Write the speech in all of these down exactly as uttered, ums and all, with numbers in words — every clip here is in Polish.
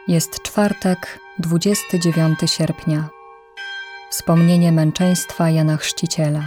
Jest czwartek, dwudziestego dziewiątego sierpnia. Wspomnienie męczeństwa Jana Chrzciciela.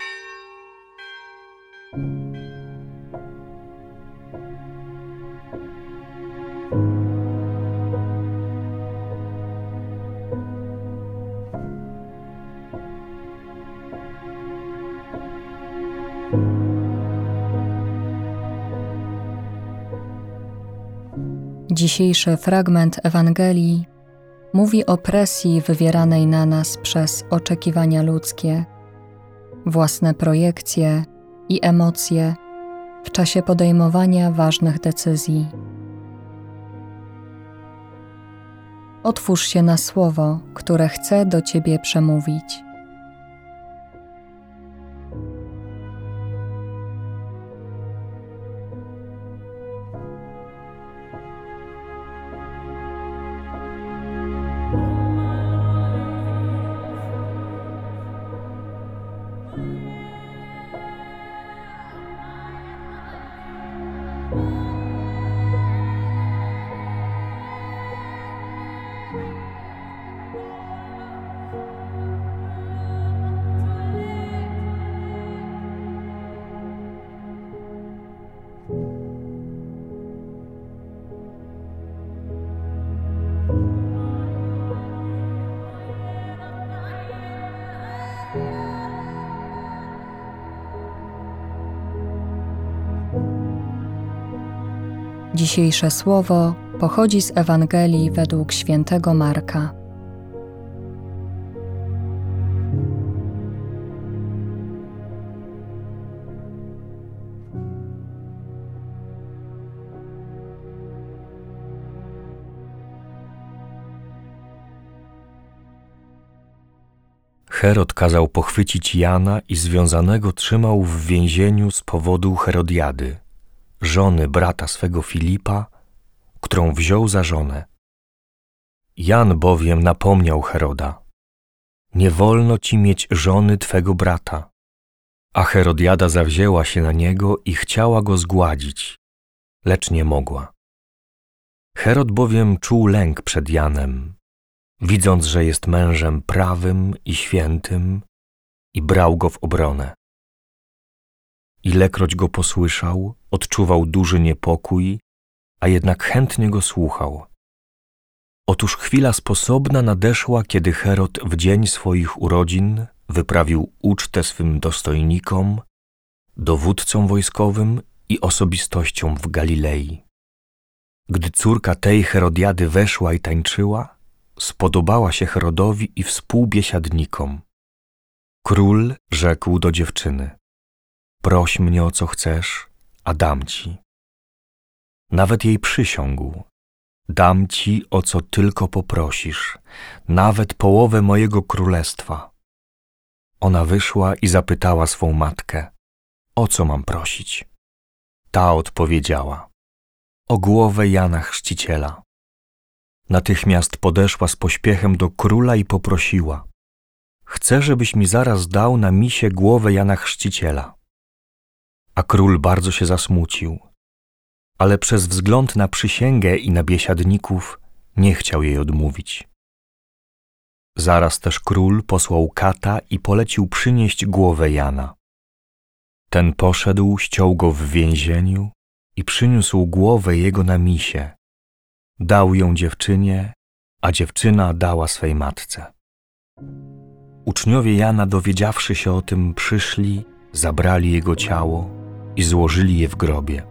Dzisiejszy fragment Ewangelii mówi o presji wywieranej na nas przez oczekiwania ludzkie, własne projekcje i emocje w czasie podejmowania ważnych decyzji. Otwórz się na słowo, które chce do Ciebie przemówić. Dzisiejsze słowo pochodzi z Ewangelii według świętego Marka. Herod kazał pochwycić Jana i związanego trzymał w więzieniu z powodu Herodiady, żony brata swego Filipa, którą wziął za żonę. Jan bowiem napomniał Heroda: nie wolno ci mieć żony twego brata. A Herodiada zawzięła się na niego i chciała go zgładzić, lecz nie mogła. Herod bowiem czuł lęk przed Janem, widząc, że jest mężem prawym i świętym, i brał go w obronę. Ilekroć go posłyszał, odczuwał duży niepokój, a jednak chętnie go słuchał. Otóż chwila sposobna nadeszła, kiedy Herod w dzień swoich urodzin wyprawił ucztę swym dostojnikom, dowódcom wojskowym i osobistościom w Galilei. Gdy córka tej Herodiady weszła i tańczyła, spodobała się Herodowi i współbiesiadnikom. Król rzekł do dziewczyny: proś mnie o co chcesz, a dam ci. Nawet jej przysiągł: dam ci o co tylko poprosisz, nawet połowę mojego królestwa. Ona wyszła i zapytała swą matkę: o co mam prosić? Ta odpowiedziała: o głowę Jana Chrzciciela. Natychmiast podeszła z pośpiechem do króla i poprosiła: chcę, żebyś mi zaraz dał na misie głowę Jana Chrzciciela. A król bardzo się zasmucił, ale przez wzgląd na przysięgę i na biesiadników nie chciał jej odmówić. Zaraz też król posłał kata i polecił przynieść głowę Jana. Ten poszedł, ściął go w więzieniu i przyniósł głowę jego na misie. Dał ją dziewczynie, a dziewczyna dała swej matce. Uczniowie Jana, dowiedziawszy się o tym, przyszli, zabrali jego ciało i złożyli je w grobie.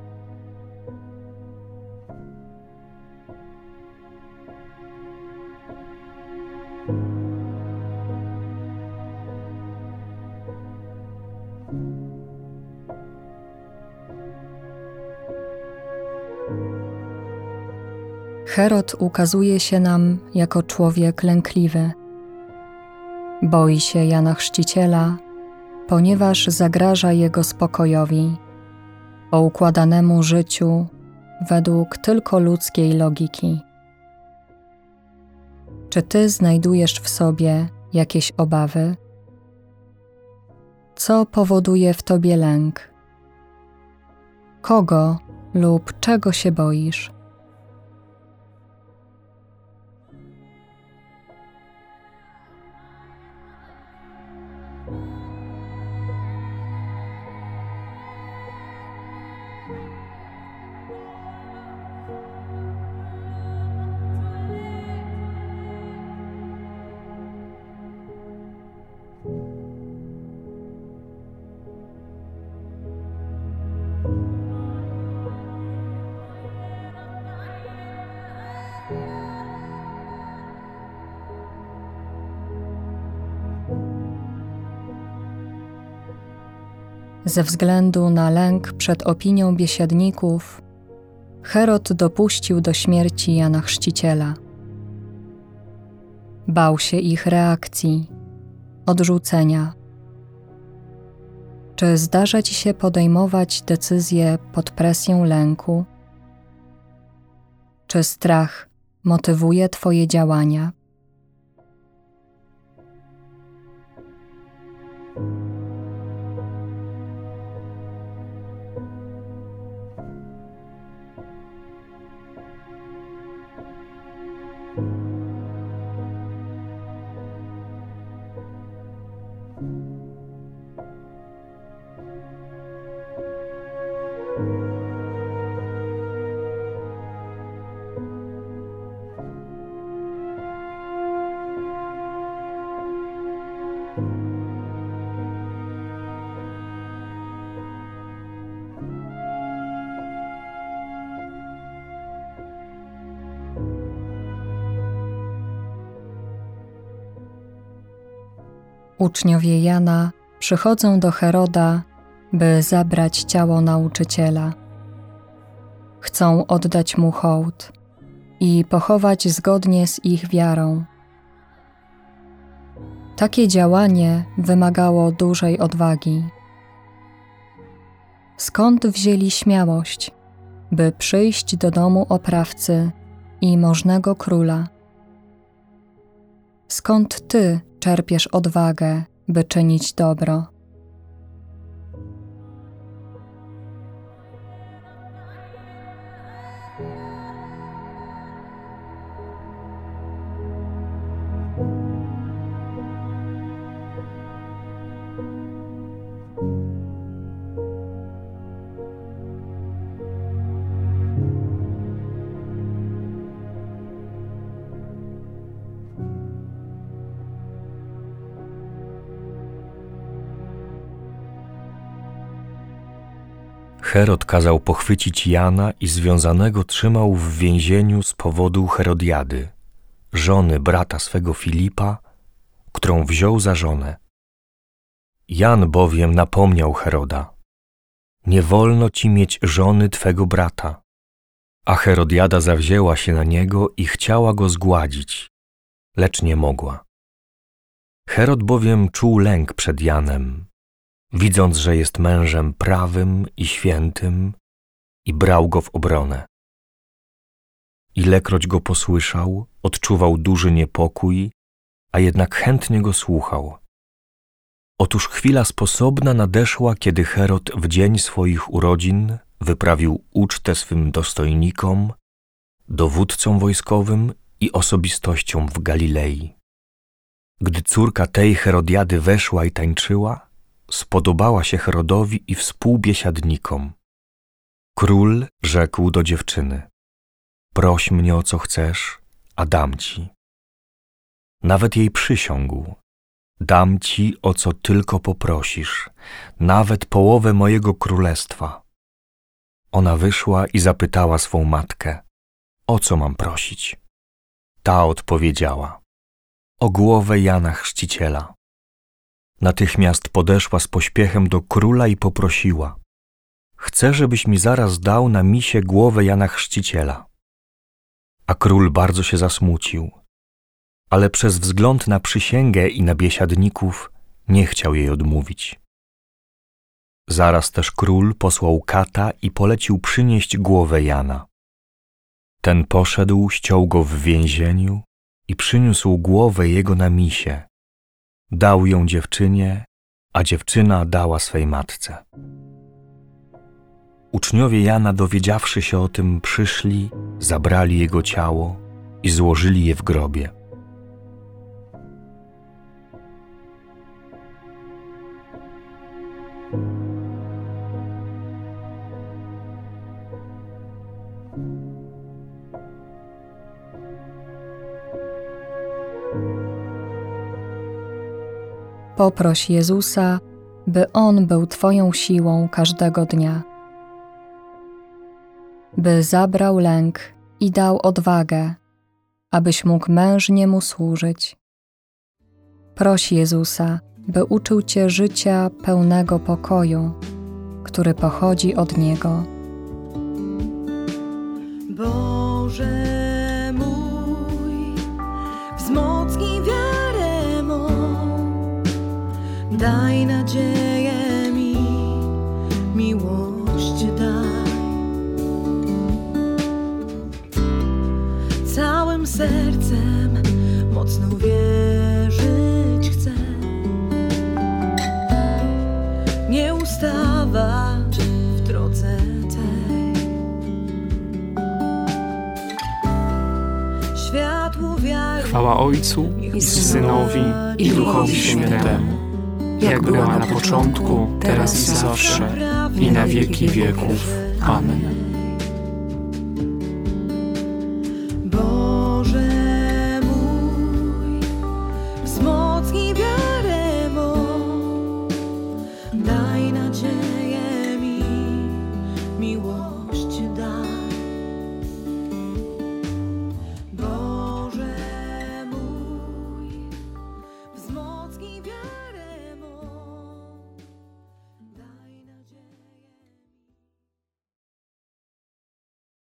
Herod ukazuje się nam jako człowiek lękliwy. Boi się Jana Chrzciciela, ponieważ zagraża jego spokojowi, poukładanemu życiu według tylko ludzkiej logiki. Czy ty znajdujesz w sobie jakieś obawy? Co powoduje w tobie lęk? Kogo lub czego się boisz? Ze względu na lęk przed opinią biesiadników, Herod dopuścił do śmierci Jana Chrzciciela. Bał się ich reakcji, odrzucenia. Czy zdarza ci się podejmować decyzje pod presją lęku? Czy strach motywuje twoje działania? Uczniowie Jana przychodzą do Heroda, by zabrać ciało nauczyciela. Chcą oddać mu hołd i pochować zgodnie z ich wiarą. Takie działanie wymagało dużej odwagi. Skąd wzięli śmiałość, by przyjść do domu oprawcy i możnego króla? Skąd ty czerpiesz odwagę, by czynić dobro? Herod kazał pochwycić Jana i związanego trzymał w więzieniu z powodu Herodiady, żony brata swego Filipa, którą wziął za żonę. Jan bowiem napomniał Heroda: nie wolno ci mieć żony twego brata. A Herodiada zawzięła się na niego i chciała go zgładzić, lecz nie mogła. Herod bowiem czuł lęk przed Janem, widząc, że jest mężem prawym i świętym, i brał go w obronę. Ilekroć go posłyszał, odczuwał duży niepokój, a jednak chętnie go słuchał. Otóż chwila sposobna nadeszła, kiedy Herod w dzień swoich urodzin wyprawił ucztę swym dostojnikom, dowódcom wojskowym i osobistościom w Galilei. Gdy córka tej Herodiady weszła i tańczyła, spodobała się Herodowi i współbiesiadnikom. Król rzekł do dziewczyny: proś mnie o co chcesz, a dam ci. Nawet jej przysiągł: dam ci o co tylko poprosisz, nawet połowę mojego królestwa. Ona wyszła i zapytała swą matkę: o co mam prosić? Ta odpowiedziała: o głowę Jana Chrzciciela. Natychmiast podeszła z pośpiechem do króla i poprosiła: chcę, żebyś mi zaraz dał na misie głowę Jana Chrzciciela. A król bardzo się zasmucił, ale przez wzgląd na przysięgę i na biesiadników nie chciał jej odmówić. Zaraz też król posłał kata i polecił przynieść głowę Jana. Ten poszedł, ściął go w więzieniu i przyniósł głowę jego na misie. Dał ją dziewczynie, a dziewczyna dała swej matce. Uczniowie Jana, dowiedziawszy się o tym, przyszli, zabrali jego ciało i złożyli je w grobie. Poproś Jezusa, by On był twoją siłą każdego dnia, by zabrał lęk i dał odwagę, abyś mógł mężnie Mu służyć. Proś Jezusa, by uczył cię życia pełnego pokoju który pochodzi od Niego. Boże mój, wzmocnij wiarę mą, daj nadzieję mi, miłość daj. Całym sercem mocno wierzyć chcę, nie ustawać w drodze tej. Światło wiary. Chwała Ojcu i Synowi i Duchowi Świętemu, jak była na początku, teraz i zawsze, i na wieki wieków. Amen.